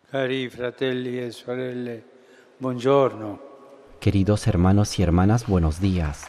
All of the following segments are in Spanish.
Cari fratelli e sorelle, buongiorno. Queridos hermanos y hermanas, buenos días.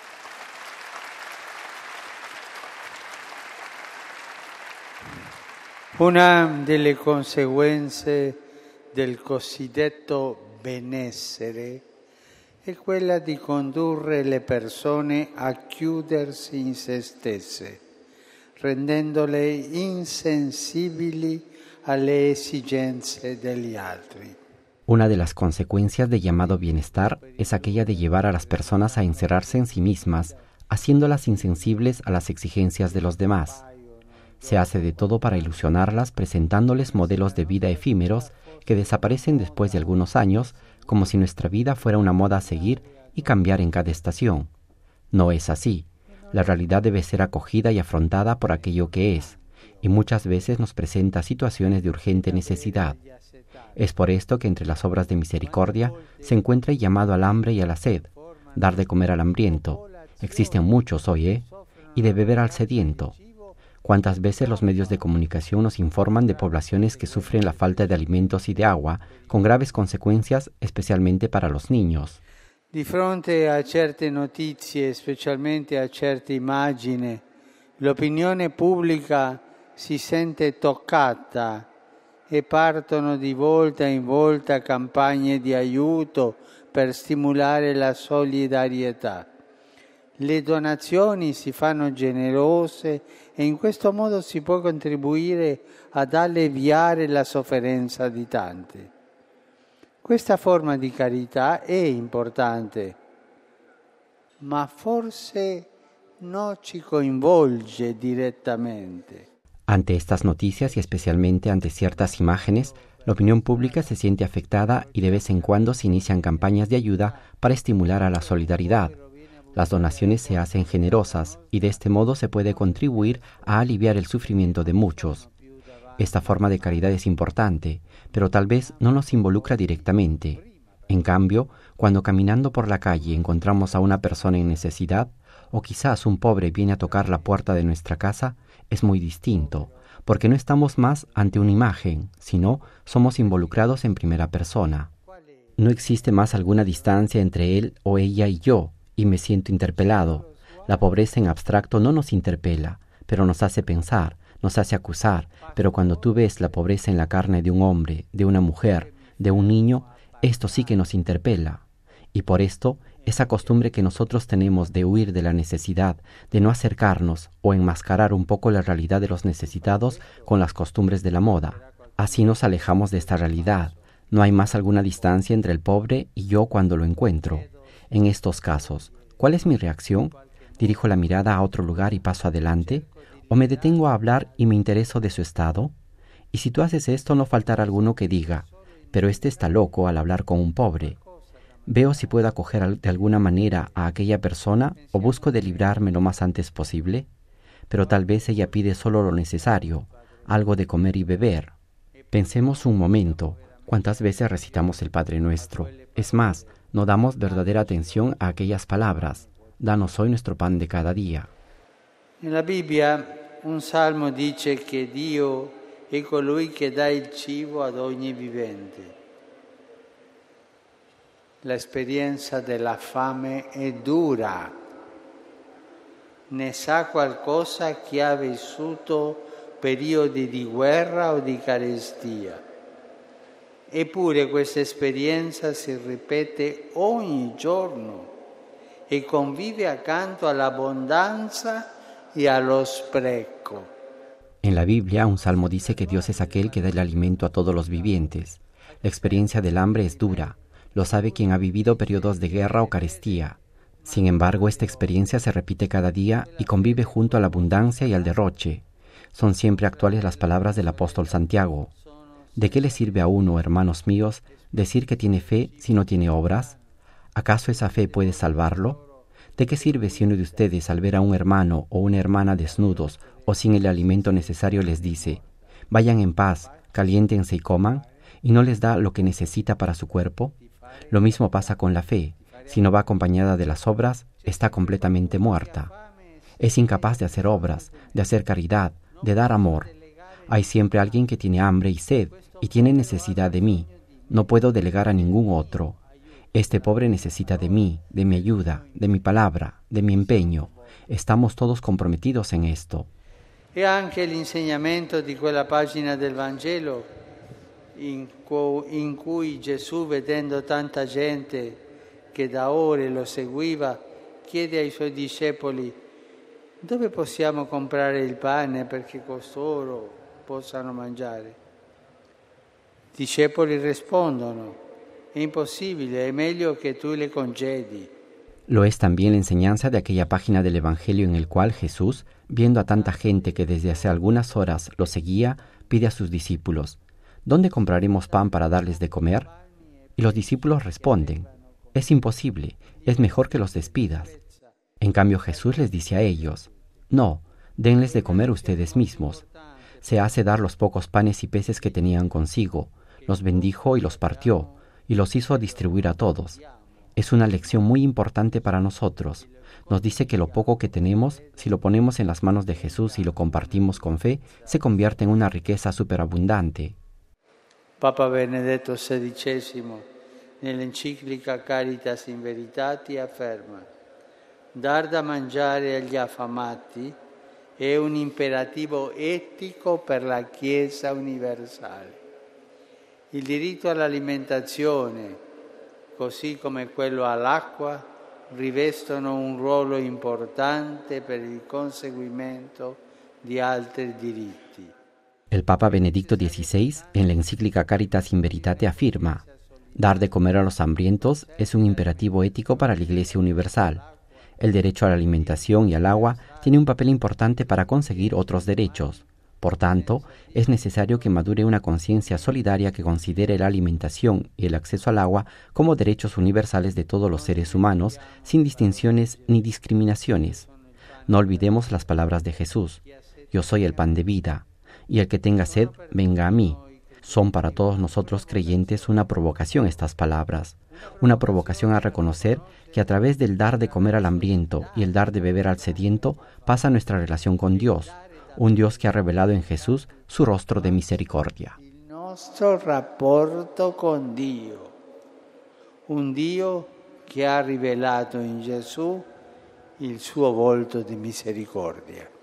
Una delle conseguenze del cosiddetto benessere è quella di condurre le persone a chiudersi in se stesse, rendendole insensibili alle esigenze degli altri. Una de las consecuencias de llamado bienestar es aquella de llevar a las personas a encerrarse en sí mismas, haciéndolas insensibles a las exigencias de los demás. Se hace de todo para ilusionarlas, presentándoles modelos de vida efímeros que desaparecen después de algunos años, como si nuestra vida fuera una moda a seguir y cambiar en cada estación. No es así. La realidad debe ser acogida y afrontada por aquello que es, y muchas veces nos presenta situaciones de urgente necesidad. Es por esto que entre las obras de misericordia se encuentra el llamado al hambre y a la sed, dar de comer al hambriento. Existen muchos hoy, y de beber al sediento. ¿Cuántas veces los medios de comunicación nos informan de poblaciones que sufren la falta de alimentos y de agua, con graves consecuencias, especialmente para los niños? Di fronte a certe notizie, specialmente a certe immagini, l'opinione pubblica si sente toccata e partono di volta in volta campagne di aiuto per stimolare la solidarietà. Le donazioni si fanno generose e in questo modo si può contribuire ad alleviare la sofferenza di tanti. Questa forma di carità è importante, ma forse non ci coinvolge direttamente. Ante estas noticias y especialmente ante ciertas imágenes, la opinión pública se siente afectada y de vez en cuando se inician campañas de ayuda para estimular a la solidaridad. Las donaciones se hacen generosas y de este modo se puede contribuir a aliviar el sufrimiento de muchos. Esta forma de caridad es importante, pero tal vez no nos involucra directamente. En cambio, cuando caminando por la calle encontramos a una persona en necesidad, o quizás un pobre viene a tocar la puerta de nuestra casa, es muy distinto, porque no estamos más ante una imagen, sino somos involucrados en primera persona. No existe más alguna distancia entre él o ella y yo, y me siento interpelado. La pobreza en abstracto no nos interpela, pero nos hace pensar, nos hace acusar, pero cuando tú ves la pobreza en la carne de un hombre, de una mujer, de un niño, esto sí que nos interpela. Y por esto, esa costumbre que nosotros tenemos de huir de la necesidad, de no acercarnos o enmascarar un poco la realidad de los necesitados con las costumbres de la moda. Así nos alejamos de esta realidad. No hay más alguna distancia entre el pobre y yo cuando lo encuentro. En estos casos, ¿cuál es mi reacción? ¿Dirijo la mirada a otro lugar y paso adelante? ¿O me detengo a hablar y me intereso de su estado? Y si tú haces esto, no faltará alguno que diga, pero este está loco al hablar con un pobre. Veo si puedo acoger de alguna manera a aquella persona o busco de librarme lo más antes posible, pero tal vez ella pide solo lo necesario, algo de comer y beber. Pensemos un momento, ¿cuántas veces recitamos el Padre Nuestro? Es más, no damos verdadera atención a aquellas palabras. Danos hoy nuestro pan de cada día. En la Bibbia un salmo dice che Dio è colui che dà il cibo ad ogni vivente. La esperienza della fame è dura. Ne sa qualcosa chi ha vissuto periodi di guerra o di carestia. Eppure questa esperienza si ripete ogni giorno e convive accanto all'abbondanza y allo spreco. En la Biblia, un salmo dice que Dios es aquel que da el alimento a todos los vivientes. La experiencia del hambre es dura. Lo sabe quien ha vivido periodos de guerra o carestía. Sin embargo, esta experiencia se repite cada día y convive junto a la abundancia y al derroche. Son siempre actuales las palabras del apóstol Santiago. ¿De qué le sirve a uno, hermanos míos, decir que tiene fe si no tiene obras? ¿Acaso esa fe puede salvarlo? ¿De qué sirve si uno de ustedes al ver a un hermano o una hermana desnudos o sin el alimento necesario les dice, vayan en paz, caliéntense y coman, y no les da lo que necesita para su cuerpo? Lo mismo pasa con la fe. Si no va acompañada de las obras, está completamente muerta. Es incapaz de hacer obras, de hacer caridad, de dar amor. Hay siempre alguien que tiene hambre y sed, y tiene necesidad de mí. No puedo delegar a ningún otro. Este pobre necesita de mí, de mi ayuda, de mi palabra, de mi empeño. Estamos todos comprometidos en esto. E anche l'insegnamento di quella pagina del Vangelo in cui Gesù, vedendo tanta gente che da ore lo seguiva, chiede ai suoi discepoli: dove possiamo comprare il pane perché costoro possano mangiare? I discepoli rispondono: è impossibile, è meglio che tu le congedi. Lo es también la enseñanza de aquella página del Evangelio en el cual Jesús, viendo a tanta gente que desde hace algunas horas lo seguía, pide a sus discípulos: ¿dónde compraremos pan para darles de comer? Y los discípulos responden: es imposible, es mejor que los despidas. En cambio Jesús les dice a ellos: no, denles de comer ustedes mismos. Se hace dar los pocos panes y peces que tenían consigo, los bendijo y los partió, y los hizo distribuir a todos. Es una lección muy importante para nosotros. Nos dice que lo poco que tenemos, si lo ponemos en las manos de Jesús y lo compartimos con fe, se convierte en una riqueza superabundante. Papa Benedetto XVI, nell'enciclica Caritas in Veritate, afferma: dar da mangiare agli affamati è un imperativo etico per la Chiesa universale. Il diritto all'alimentazione, così come quello all'acqua, rivestono un ruolo importante per il conseguimento di altri diritti. El Papa Benedicto XVI, en la encíclica Caritas in Veritate, afirma: dar de comer a los hambrientos es un imperativo ético para la Iglesia universal. El derecho a la alimentación y al agua tiene un papel importante para conseguir otros derechos. Por tanto, es necesario que madure una conciencia solidaria que considere la alimentación y el acceso al agua como derechos universales de todos los seres humanos, sin distinciones ni discriminaciones. No olvidemos las palabras de Jesús: yo soy el pan de vida, y el que tenga sed, venga a mí. Son para todos nosotros creyentes una provocación estas palabras, una provocación a reconocer que a través del dar de comer al hambriento y el dar de beber al sediento pasa nuestra relación con Dios, un Dios que ha revelado en Jesús su rostro de misericordia. Il nostro rapporto con Dio, un Dio che ha rivelato in Gesù il suo volto di misericordia.